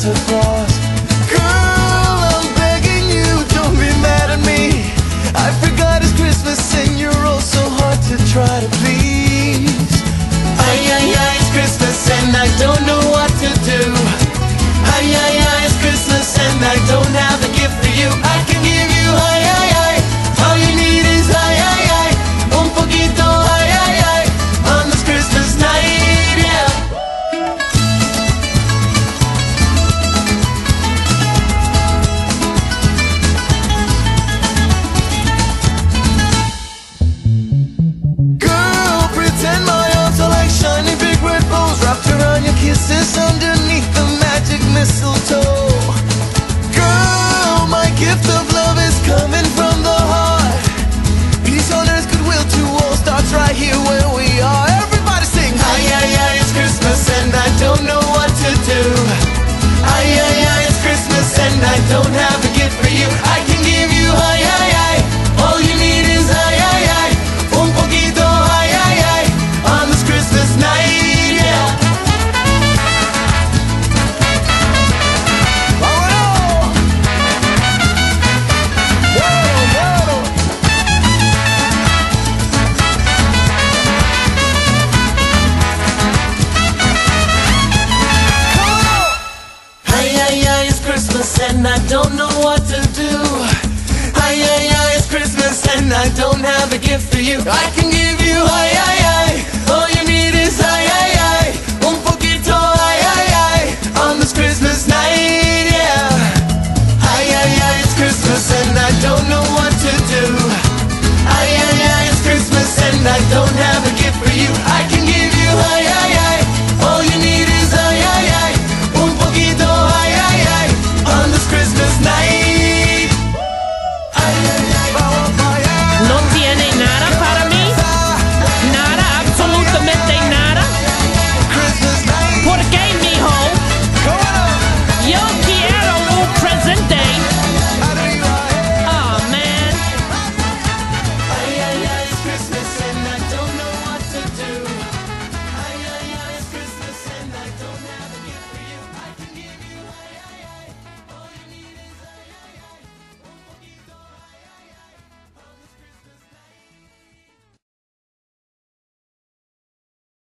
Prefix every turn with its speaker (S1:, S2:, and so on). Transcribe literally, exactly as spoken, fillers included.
S1: Santa Claus. Girl, I'm begging you, don't be mad at me. I forgot it's Christmas and you're oh so hard to try to please. Ay, ay, ay, it's Christmas and I don't know what to do. Ay, ay, ay, it's Christmas and I don't have a gift for you. I can give you ay, ay, ay. All you need is ay, ay, ay. Un poquito ay, ay, ay. On this Christmas night, yeah. Girl, pretend my arms are like shiny big red bows wrapped around your kisses underneath the magic mistletoe. Girl, my gift of love is coming from the heart. Peace on earth, goodwill to all starts right here where we are. Everybody sing! Ay, ay, ay, it's Christmas and I don't know what to do. Ay, ay, ay, it's Christmas and I don't have a gift for you. I can give you ay, ay, ay. All you need is ay, ay, ay. Un poquito ay, ay, ay. On this Christmas night, yeah. ¡Vámonos! ¡Bueno, bueno! Ay, ay, ay, it's Christmas and I don't know what to do. Ay, ay, ay, it's Christmas and I don't have a gift for you. I can